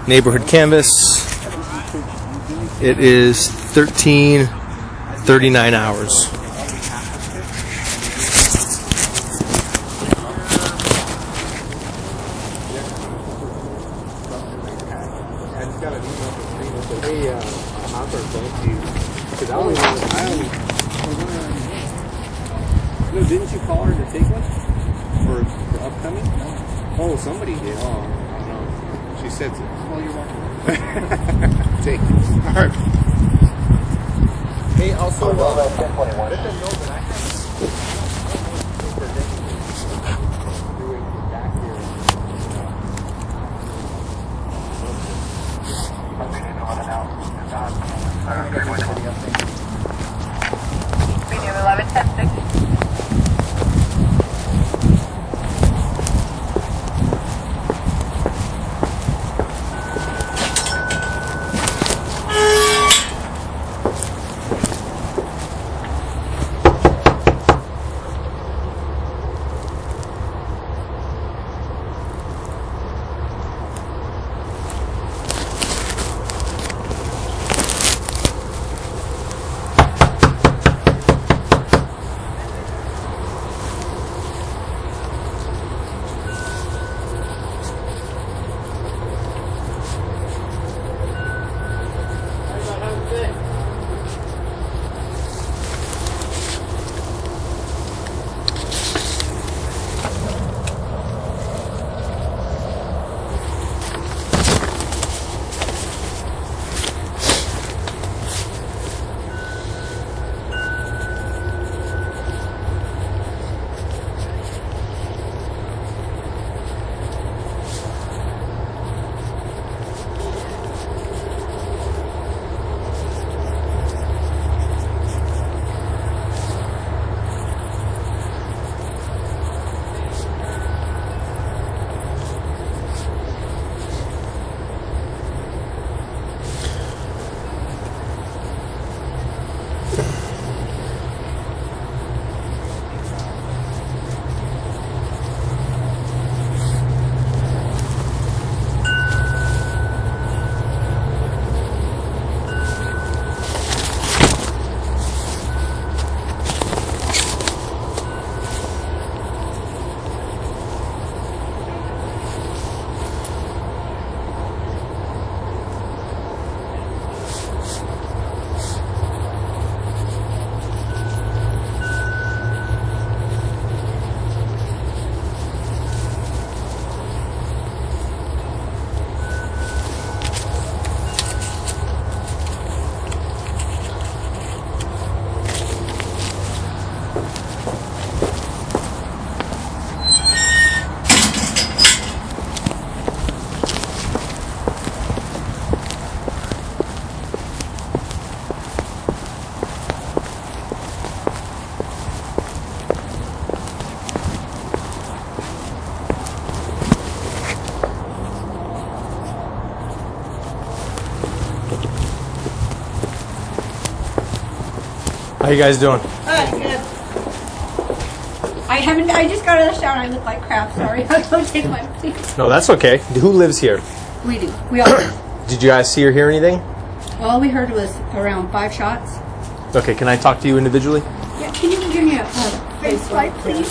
Neighborhood canvas. It is 13:39 hours. No, didn't you call her to take one for upcoming? Oh, somebody did. Oh, I don't know. She said so. Well, you're welcome. Take it. All right. Hey, also, let them know that I have. Medium 11, 10, 6. How you guys doing? Good. I just got out of the shower and I look like crap. Sorry. I'll go take my seat. No, that's okay. Who lives here? We do. We all do. Did you guys see or hear anything? All we heard was around 5 shots. Okay, can I talk to you individually? Yeah, can you give me a face wipe, please?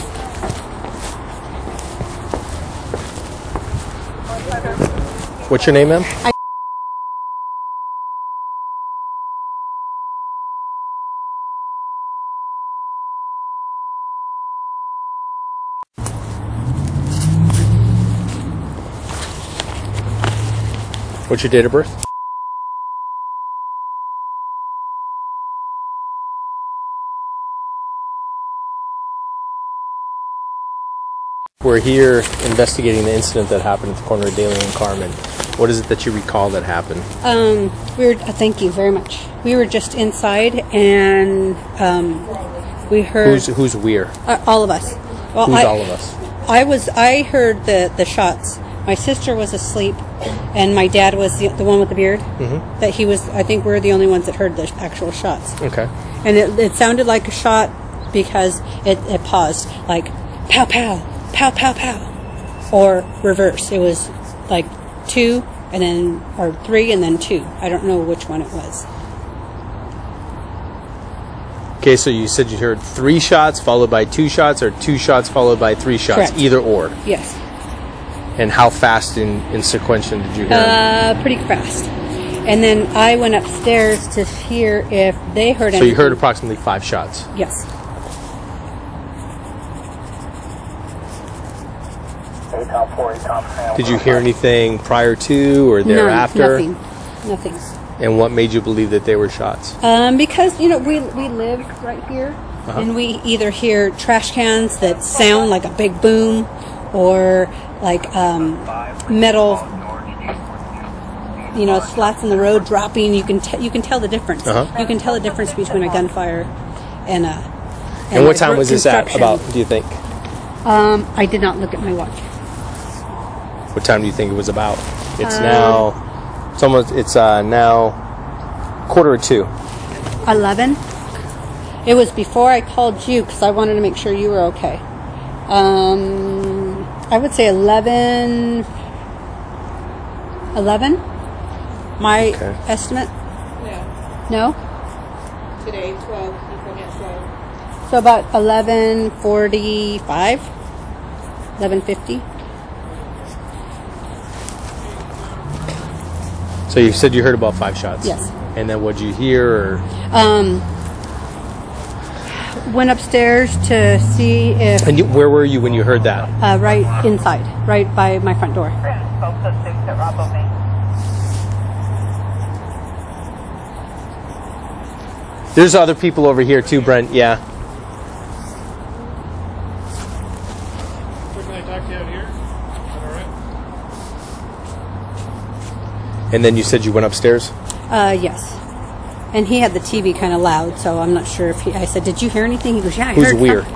What's your name, ma'am? What's your date of birth? We're here investigating the incident that happened at the corner of Daly and Carmen. What is it that you recall that happened? Thank you very much. We were just inside and we heard... Who's we're? All of us. Well, Who's all of us? I heard the shots. My sister was asleep, and my dad was the one with the beard. Mm-hmm. That he was. I think we're the only ones that heard the actual shots. Okay. And it sounded like a shot because it paused, like pow pow, pow pow pow, or reverse. It was like 2 and then, or 3 and then 2. I don't know which one it was. Okay, so you said you heard 3 shots followed by 2 shots, or 2 shots followed by 3 shots, Correct. either or. Yes. And how fast in sequential did you hear? Pretty fast. And then I went upstairs to hear if they heard anything. So you heard approximately 5 shots. Yes. Did you hear anything prior to or thereafter? No, nothing. And what made you believe that they were shots? Because, you know, we live right here, and we either hear trash cans that sound like a big boom, or like metal, you know, slats in the road dropping. You can tell the difference. You can tell the difference between a gunfire and a. And what time was this at about, do you think? I did not look at my watch. What time do you think it was about? It's now. It's now 1:45. 11. It was before I called you because I wanted to make sure you were okay. I would say 11. 11. My estimate. No. Today, 12. You told me at 12. So about 11:45. 11:50. So you said you heard about 5 shots? Yes. And then what'd you hear? Or? Went upstairs to see if... And where were you when you heard that? Right inside, right by my front door. There's other people over here too, Brent. Yeah. Can I talk to you out here? Is that all right? And then you said you went upstairs? Yes. And he had the TV kind of loud, so I'm not sure if he... I said, did you hear anything? He goes, yeah, I Who's heard... weird?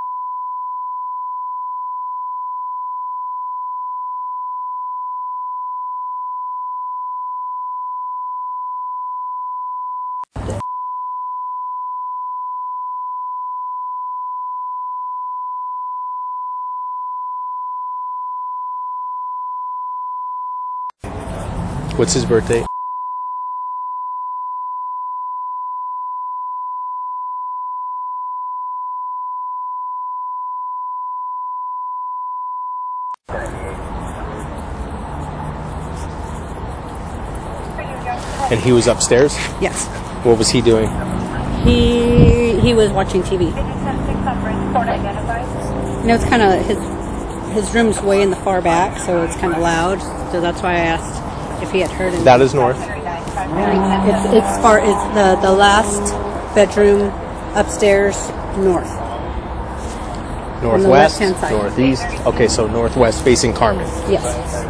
What's his birthday? And he was upstairs? Yes. What was he doing? He was watching TV. You know, it's kind of... His room's way in the far back, so it's kind of loud. So that's why I asked if he had heard anything. That is north. It's far. It's the last bedroom upstairs, north. Northwest, left-hand side. northeast. Okay, so northwest facing Carmen. Yes.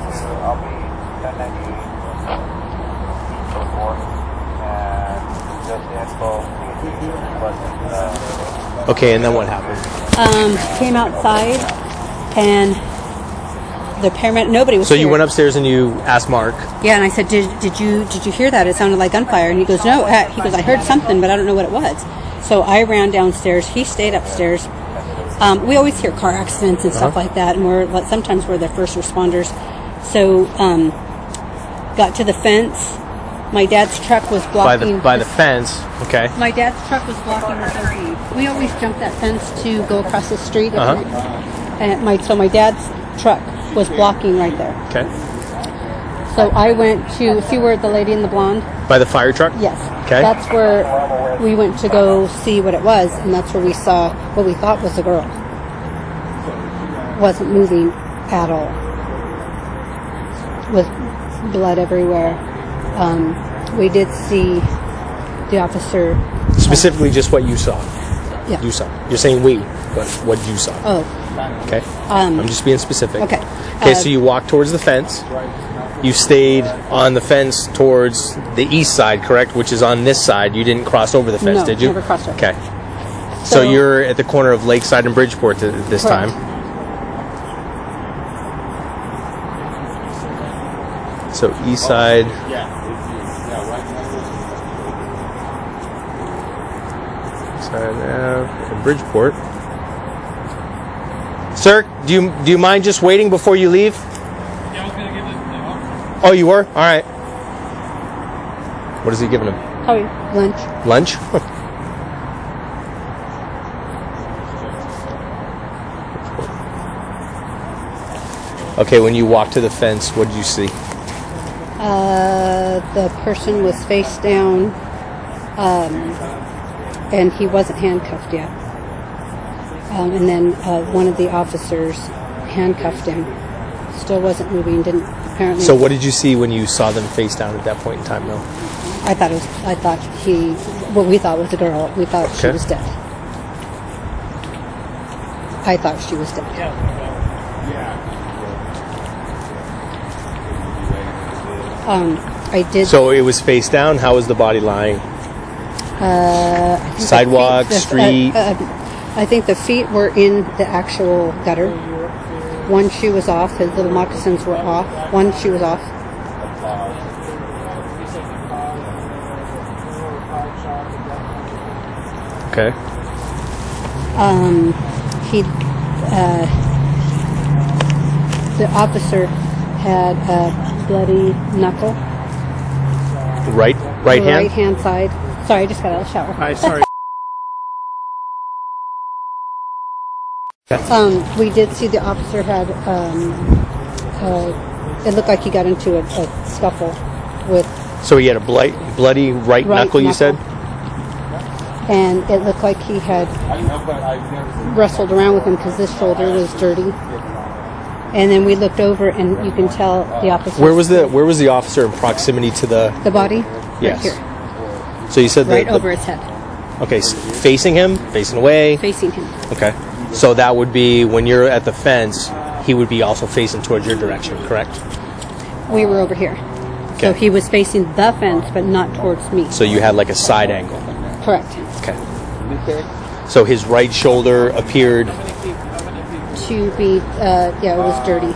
Okay, and then what happened? Came outside, and the paramedic. Nobody was. So here. you went upstairs and you asked Mark. Yeah, and I said, "Did you hear that? It sounded like gunfire." And he goes, "No." He goes, "I heard something, but I don't know what it was." So I ran downstairs. He stayed upstairs. We always hear car accidents and stuff like that, and sometimes we're the first responders. So got to the fence. My dad's truck was blocking. By the fence. Okay. My dad's truck was blocking the OD. We always jump that fence to go across the street. And my dad's truck was blocking right there. Okay. So I went to see where the lady in the blonde. By the fire truck? Yes. Okay. That's where we went to go see what it was, and that's where we saw what we thought was a girl. Wasn't moving at all. With blood everywhere. We did see the officer. Specifically, just what you saw. Yeah. You saw. You're saying we, but what you saw. Oh. Okay. I'm just being specific. Okay. Okay. So you walked towards the fence. You stayed on the fence towards the east side, correct? Which is on this side. You didn't cross over the fence, No, did you? never crossed over. Okay. So you're at the corner of Lakeside and Bridgeport this Correct. time. So east side. In Bridgeport. Sir, do you mind just waiting before you leave? Yeah, I was going to give this to the Oh, you were? All right. What is he giving him? Oh, lunch. Lunch? Okay, when you walked to the fence, what did you see? The person was face down, and he wasn't handcuffed yet. And then one of the officers handcuffed him. Still wasn't moving. Didn't apparently. So what did you see when you saw them face down at that point in time, though? I thought what we thought was a girl. We thought she Okay. was dead. I thought she was dead. I did. So it was face down. How was the body lying? I think Sidewalk, street? I think the feet were in the actual gutter. One shoe was off. His little moccasins were off. One shoe was off. Okay. The officer had a bloody knuckle. Right The hand? right hand side. Sorry, I just got out of the shower. Hi, sorry. We did see the officer had. It looked like he got into a scuffle with, So he had a bloody right knuckle, you said? and it looked like he had wrestled around with him because this shoulder was dirty. And then we looked over, and you can tell the officer. Where was the officer in proximity to the? the body? Yes. Right here, So you said right over his head, Okay, facing him, facing away. facing him. Okay. So that would be when you're at the fence, he would be also facing towards your direction, correct? We were over here, so Okay. he was facing the fence, but not towards me. So you had like a side angle. Correct. Okay. So his right shoulder appeared. To be, it was dirty.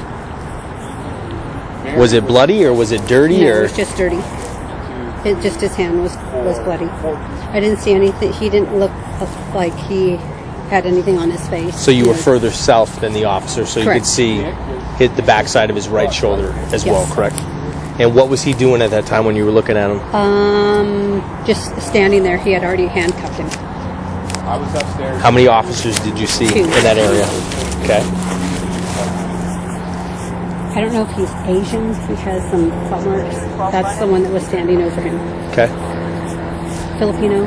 Was it bloody or was it dirty No, it or? was just dirty. Just his hand was bloody. I didn't see anything. He didn't look like he had anything on his face. So you were know. further south than the officer, so you Correct. could see hit the backside of his right shoulder as well, Yes. correct? And what was he doing at that time when you were looking at him? Just standing there. He had already handcuffed him. I was upstairs. How many officers did you see Two. in that area? Okay. I don't know if he's Asian. He has some claw marks. That's the one that was standing over him. Okay. Filipino.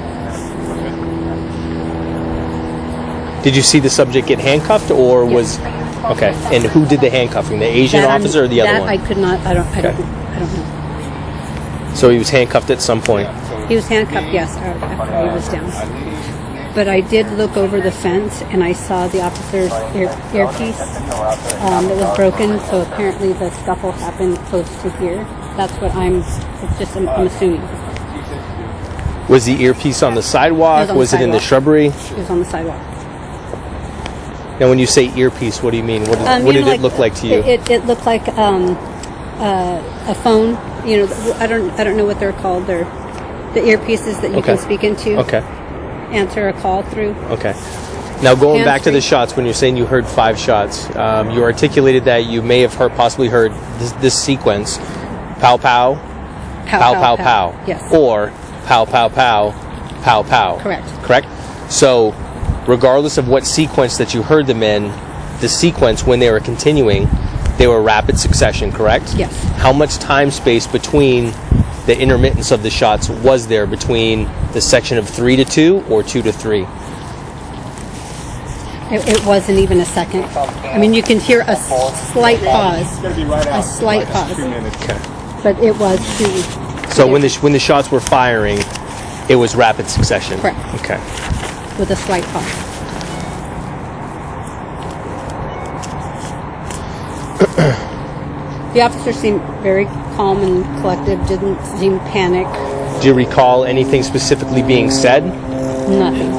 Did you see the subject get handcuffed or was? Okay. And who did the handcuffing? The Asian That officer or the other that one? I could not. I don't know. So he was handcuffed at some point. He was handcuffed, yes, after he was down. But I did look over the fence, and I saw the officer's earpiece that was broken. So apparently the scuffle happened close to here. That's what I'm assuming. Was the earpiece on the sidewalk? It was on the it in the sidewalk. shrubbery? It was on the sidewalk. Now, when you say earpiece, what do you mean? What did it look like to you? It looked like a phone. You know, I don't know what they're called. They're the earpieces that you Okay. can speak into. Okay. Answer a call through. Okay. Now, going back to the Hands-free. shots, when you're saying you heard 5 shots, you articulated that you may have possibly heard this sequence: pow pow, pow pow pow, Yes. or pow pow pow, pow pow. Correct. Correct. So, regardless of what sequence that you heard them in, the sequence when they were continuing, they were rapid succession. Correct. Yes. How much time space between the intermittence of the shots was there between the section of 3 to 2 or 2 to 3? It wasn't even a second. I mean, you can hear a slight pause. A slight pause. Okay. But it was 2. So when the shots were firing, it was rapid succession. Correct. Okay. With a slight pause. The officer seemed very calm and collected, didn't seem panicked, Do you recall anything specifically being said? nothing.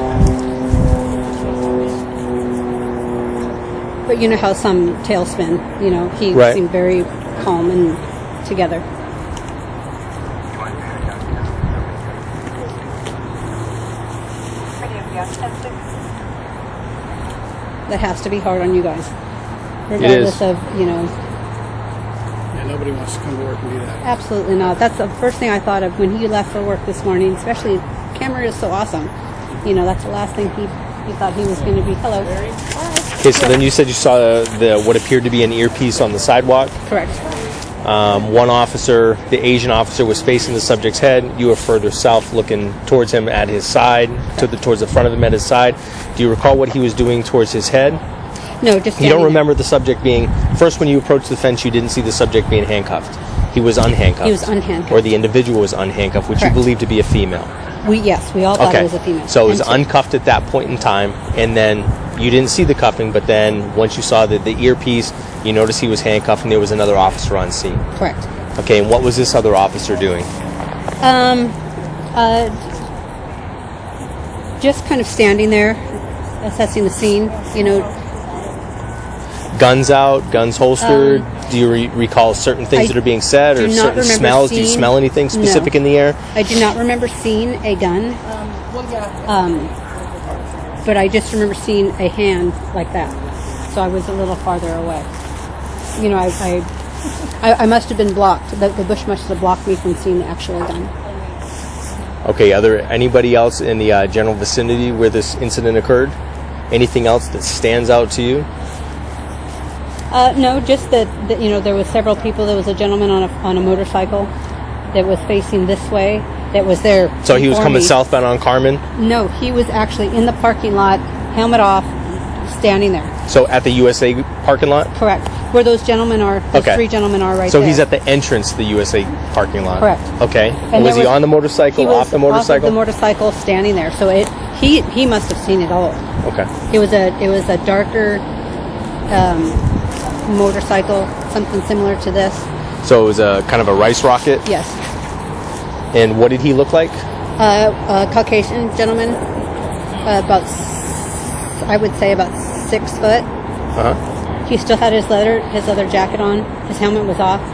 But you know how some tailspin, you know, he Right. seemed very calm and together. That has to be hard on you guys. Regardless of, you know, and nobody wants to come to work and do that. Absolutely not. That's the first thing I thought of when he left for work this morning. Especially, camera is so awesome. You know, that's the last thing he thought he was going to be. Hello. Okay, so then you said you saw the what appeared to be an earpiece on the sidewalk. Correct. One officer, the Asian officer, was facing the subject's head. You were further south, looking towards him at his side, towards the front of him at his side. Do you recall what he was doing towards his head? No, just You don't remember the subject being... First, when you approached the fence, you didn't see the subject being handcuffed. He was unhandcuffed. He was unhandcuffed. Or the individual was unhandcuffed, which Correct. you believed to be a female. We all thought it was a female. So it was And uncuffed at that point in time, and then you didn't see the cuffing, but then once you saw the earpiece, you noticed he was handcuffed and there was another officer on scene. Correct. Okay, and what was this other officer doing? Just kind of standing there, assessing the scene. You know, Guns out, guns holstered? Do you recall certain things I that are being said, or do not certain remember smells? Do you seeing- smell anything specific No. in the air? I do not remember seeing a gun. But I just remember seeing a hand like that. So I was a little farther away. You know, I must have been blocked. The bush must have blocked me from seeing the actual gun. Okay, are there anybody else in the general vicinity where this incident occurred? Anything else that stands out to you? No, just that you know, there was several people. There was a gentleman on a motorcycle that was facing this way. That was there. So he was before coming me. southbound on Carmen? No, he was actually in the parking lot, helmet off, standing there. So at the USA parking lot? Correct. Where those gentlemen are, those Okay. three gentlemen are right So there. he's at the entrance to the USA parking lot? Correct. Okay. And Was there he on the motorcycle, he was off the motorcycle? Off of the motorcycle, standing there. So he must have seen it all. Okay. It was a darker motorcycle, something similar to this. So it was a kind of a rice rocket? Yes. And what did he look like? A Caucasian gentleman, I would say about 6 foot. Uh-huh. He still had his leather jacket on. His helmet was off.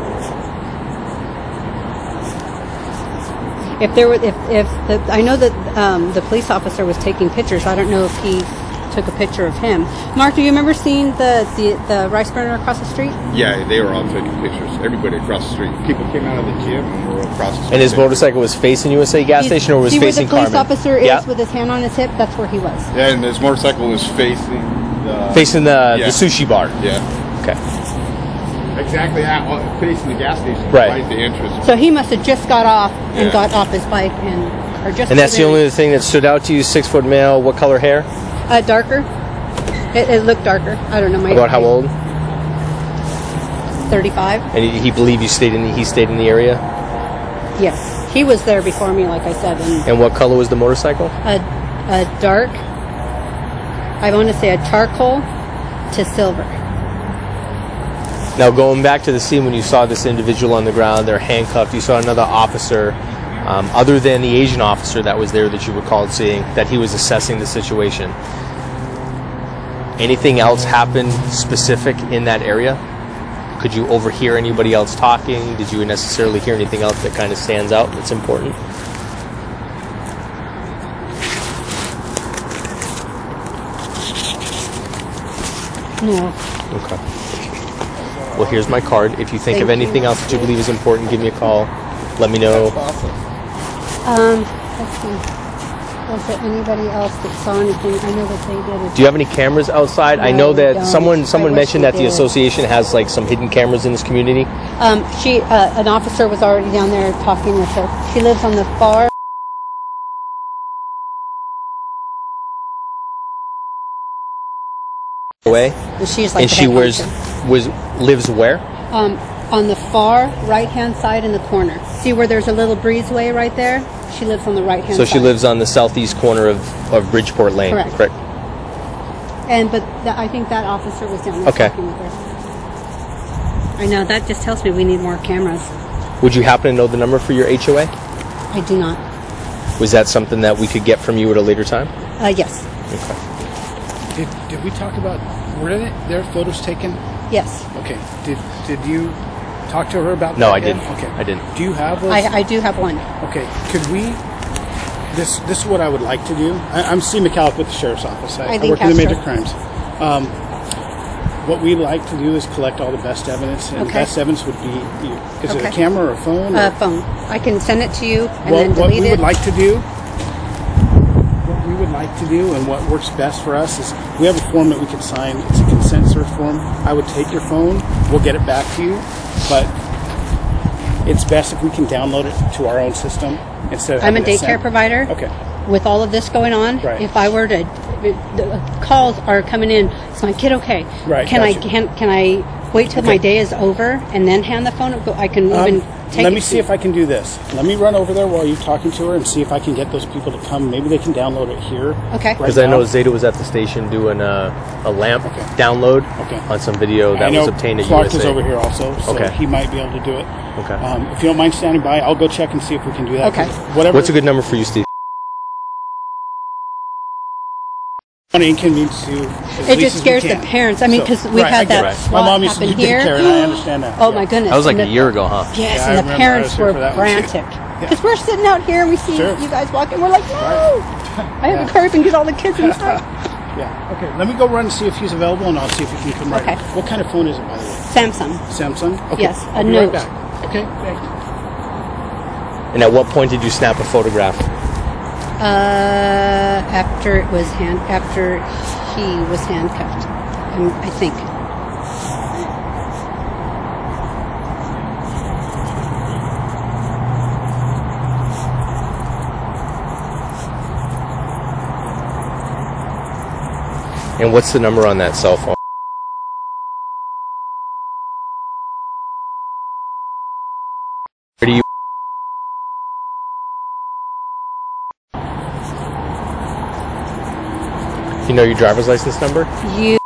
I know that the police officer was taking pictures. I don't know if he took a picture of him. Mark, do you remember seeing the rice burner across the street? Yeah, they were all taking pictures. Everybody across the street. People came out of the gym and were across the street. And his motorcycle was facing USA gas station, or was See facing where the police Carmen? officer is Yeah. with his hand on his hip? That's where he was. Yeah, and his motorcycle was facing Facing the Yeah. sushi bar. Yeah. Okay. Exactly facing the gas station. Right. The entrance. So he must have just got off and Yeah. got off his bike or just. And that's the only thing that stood out to you? 6 foot male. What color hair? Darker. It looked darker. I don't know. About how old? 35. And he believed he stayed in the area. Yes, he was there before me, like I said, and And what color was the motorcycle? a dark. I want to say a charcoal to silver. Now, going back to the scene when you saw this individual on the ground, they're handcuffed. You saw another officer, other than the Asian officer that was there that you recalled seeing, that he was assessing the situation. Anything else happen specific in that area? Could you overhear anybody else talking? Did you necessarily hear anything else that kind of stands out that's important? No. Okay. Well, here's my card. If you think of Thank anything you. else that you believe is important, give me a call. Let me know. Let's see. Was there anybody else that saw anything? I know that they did. Do you have any cameras outside? I No, know we that don't. someone I wish mentioned we that the did. association has like some hidden cameras in this community. An officer was already down there talking with her. She lives on the far. Away, And she's like. and the she head lives where? on the far right-hand side in the corner. See where there's a little breezeway right there? She lives on the right-hand So side. she lives on the southeast corner of Bridgeport Lane. Correct. I think that officer was down there Okay. talking with her. I know, that just tells me we need more cameras. Would you happen to know the number for your HOA? I do not. Was that something that we could get from you at a later time? Yes. Okay. Did we talk about, were there photos taken? Yes. Okay. Did you talk to her about No, that I yet? didn't. Okay. I didn't. Do you have those? I do have one. Okay. Could we? This is what I would like to do. I'm Steve McCallum with the Sheriff's Office. I I think work in the major Castro. crimes. what we like to do is collect all the best evidence, and Okay. best evidence would be is it a Okay. camera or a phone? Phone. I can send it to you and Well, then what delete we it. would like to do, and what works best for us is we have a form that we can sign. It's a consent search form. I would take your phone. We'll get it back to you, but it's best if we can download it to our own system instead of I'm a having to daycare send- provider. Okay. With all of this going on, Right. if I were to, the calls are coming in. Is my kid okay? Right, Can gotcha. can I wait till my Okay. day is over and then hand the phone? I can even take. Let it me to see if I can do this. Let me run over there while you're talking to her and see if I can get those people to come. Maybe they can download it here. Okay. Because I know Zeta was at the station doing a lamp Okay. download Okay. on some video I that know was obtained at Clark USA. is over here also, so Okay. he might be able to do it. Okay. If you don't mind standing by, I'll go check and see if we can do that. Okay. Whatever. What's a good number for you, Steve? Want to inconvenience you as It least just as scares we the can. parents. I mean, So- because we've right, I had get that it. SWAT My mom used to happen be here. daycare, and I understand that. Oh Yeah. my goodness! That was like And a year ago, huh? Yes, Yeah, I and the remember. I was parents here were for that one, too. frantic because we're sitting out here and we see Sure. you guys walking. We're like, no! I have Yeah. to hurry up and get all the kids inside. Yeah. Okay. Let me go run and see if he's available, and I'll see if he can come right. Okay. in. What kind of phone is it, by the way? Samsung. Samsung. Okay. Yes, a I'll be Note. Right back. Okay. Thanks. And at what point did you snap a photograph? After he was handcuffed, I think. And what's the number on that cell phone? Where do you? You know your driver's license number? You.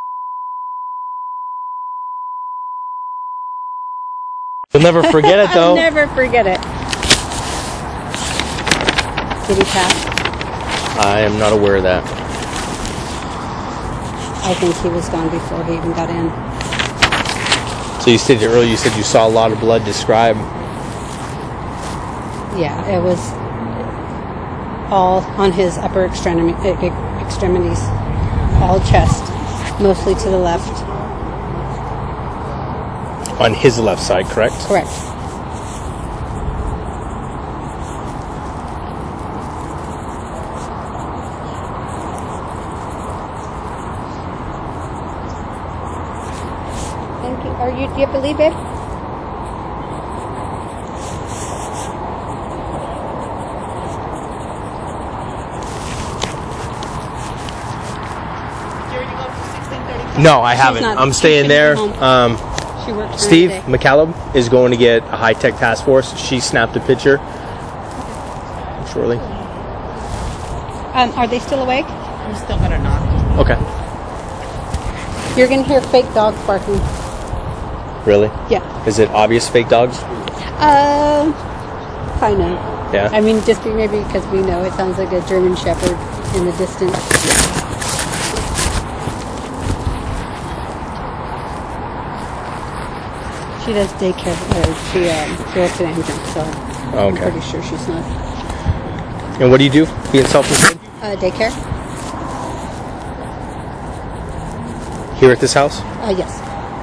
You'll never forget it, though. I'll never forget it. Did he pass? I am not aware of that. I think he was gone before he even got in. So you said earlier, you said you saw a lot of blood. Describe. Yeah, it was all on his upper extremities, all chest, mostly to the left. On his left side, correct? Correct. Thank you. Do you have to leave, babe? No, I haven't. not- I'm she's staying gonna there. be home. She works during Steve the day. McCallum is going to get a high-tech task force. She snapped a picture shortly. Are they still awake? I'm still gonna knock. Okay. You're gonna hear fake dogs barking. Really? Yeah. Is it obvious fake dogs? Kind of. Yeah. I mean, just maybe because we know it sounds like a German Shepherd in the distance. She does daycare. She works at Amgen, so I'm Okay. pretty sure she's not. And what do you do? Being self-employed? Daycare? Here at this house? Yes.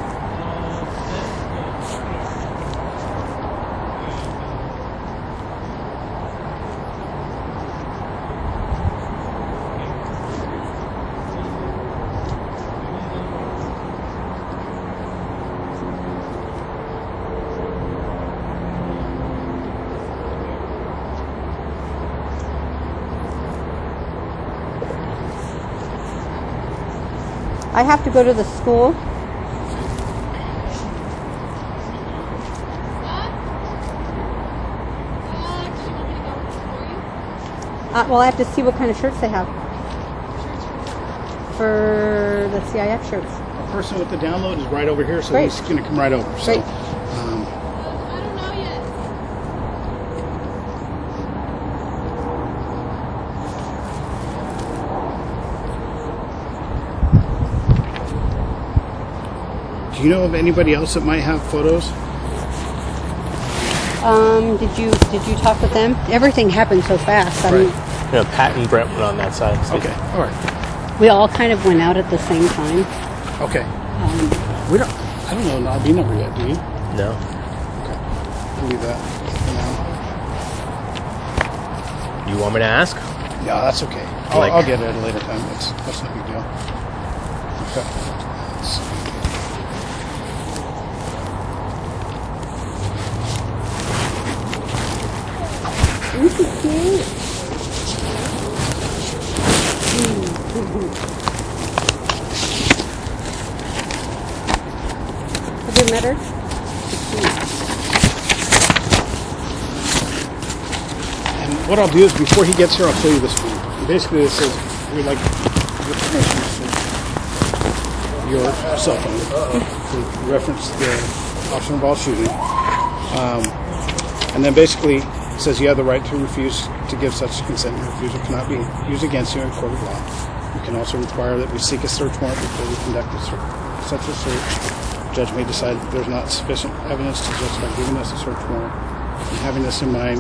I have to go to the school. Well, I have to see what kind of shirts they have. For the CIF shirts. The person with the download is right over here, so Great. he's going to come right over. So, Great. do you know of anybody else that might have photos? Did you talk with them? Everything happened so fast. I mean, Yeah, Pat and Brent were on that side. Okay. All right. we all kind of went out at the same time. Okay. We don't. I don't know an RB number yet. Do you? No. Okay. We'll leave that for now. You want me to ask? Yeah, that's okay. I'll get it at a later time. That's no big deal. Okay. Let's see. This is cute. Have you met her? And what I'll do is before he gets here, I'll show you this form. And basically, it says we'd like your permission to your cell phone to reference the officer involved shooting. And then basically it says you have the right to refuse to give such consent. Your refusal cannot be used against you in a court of law. You can also require that we seek a search warrant before we conduct such a search. The judge may decide that there's not sufficient evidence to justify giving us a search warrant. And having in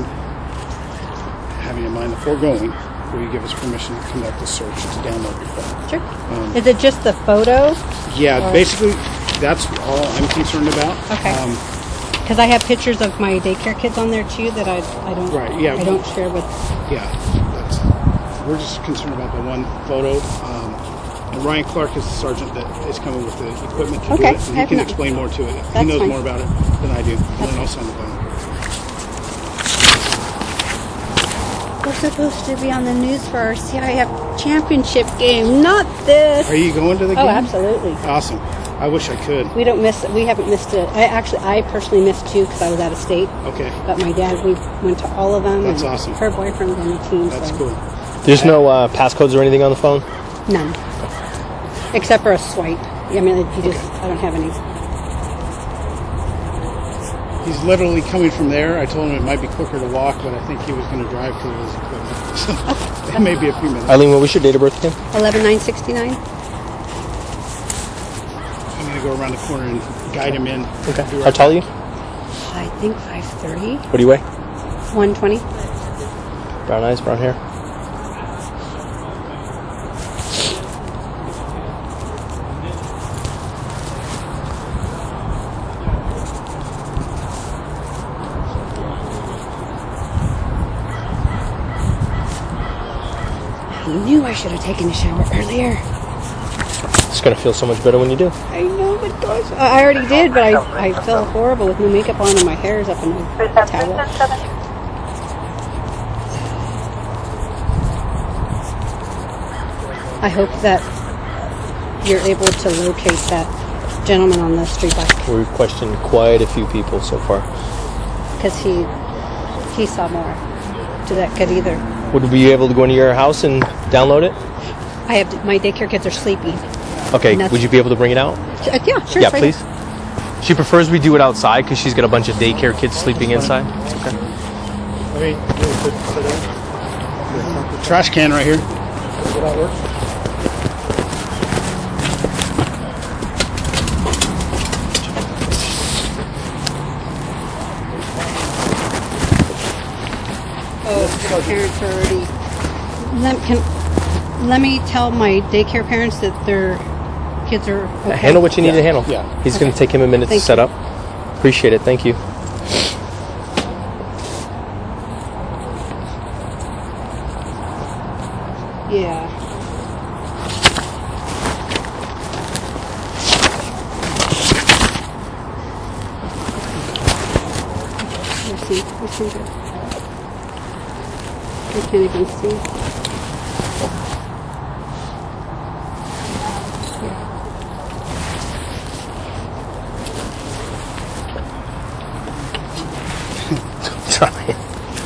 mind the foregoing, will you give us permission to conduct a search to download your phone? Sure. Is it just the photo? Yeah, basically that's all I'm concerned about. Okay. Because I have pictures of my daycare kids on there too that I don't Right, yeah. I don't share with. Yeah, we're just concerned about the one photo. And Ryan Clark is the sergeant that is coming with the equipment to do Okay, it. And I he have can not- explain more to it. He That's knows fine. more about it than I do. And then I'll sign the phone. We're supposed to be on the news for our CIF championship game, not this. Are you going to the game? Oh, absolutely. Awesome. I wish I could. We haven't missed it. I personally missed two because I was out of state. Okay, But my dad, we went to all of them. That's and awesome. Her boyfriend's on the team. that's so cool. There's no passcodes or anything on the phone? None. Except for a swipe. I mean, I don't have any. He's literally coming from there. I told him it might be quicker to walk, but I think he was going to drive because of his equipment. So it may be a few minutes. Eileen, what was your date of birth again? 11/9/69. I'm going to go around the corner and guide him in. Okay. How tall are you? I think 5'30". What do you weigh? 120. Brown eyes, brown hair. I knew I should have taken a shower earlier. It's gonna feel so much better when you do. I know it does. I already did, but I felt horrible with no makeup on and my hair is up in a towel. I hope that you're able to locate that gentleman on the street bike We've questioned quite a few people so far. because he saw more to that kid either. Would we be able to go into your house and download it? I have my daycare kids are sleeping. Okay, And that's- would you be able to bring it out? Yeah, sure. Yeah, it's right please. here. She prefers we do it outside because she's got a bunch of daycare kids sleeping inside. It's okay. Trash can right here. Oh, parents are already. Let me tell my daycare parents that their kids are okay. Handle what you need to handle. Yeah. He's going to take him a minute Thank to set you. up. Appreciate it. Thank you. Yeah. I see good. I can't even see. Sorry.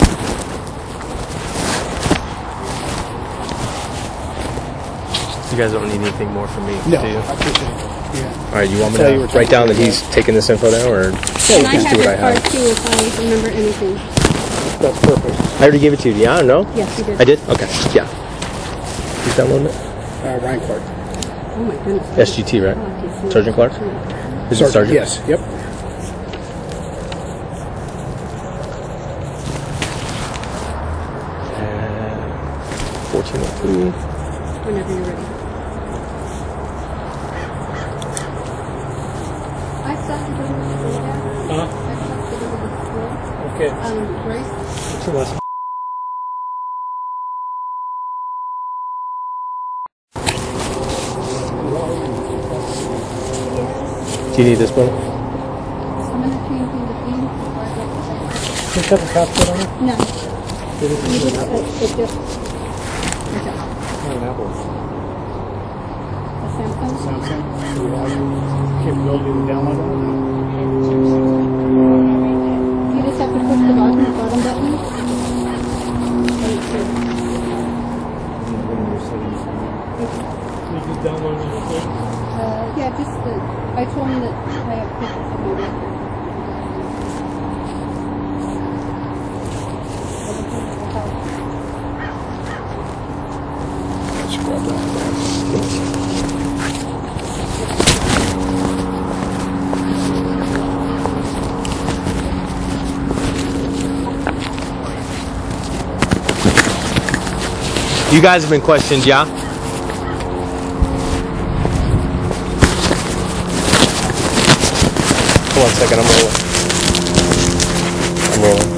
You guys don't need anything more from me, No, do you? I appreciate it. Yeah. All right, you want me Tell you to we're write down that taking he's taking this info down, or And I just have do what his I card have? too if I remember anything. That's perfect. I already gave it to you. Yeah, I don't know. Yes, you did. I did? Okay. Yeah. He's downloading it? Ryan Clark. Oh my goodness. SGT, right? Oh, I can see Sergeant Clark? it. Is it Sergeant? Yes. Yep. And 1403. Whenever you're ready. Okay. Grace? So that's Do you need this, brother? I'm going to change the theme. just got the top set on it. No. It's just An Apple. a Samsung. Samsung. So you have capability to download it. You just have to push the bottom button. And it's here. You can download it. Yeah, just I told him that I have pictures of my record. You guys have been questioned, yeah? Hold on a second, I'm rolling.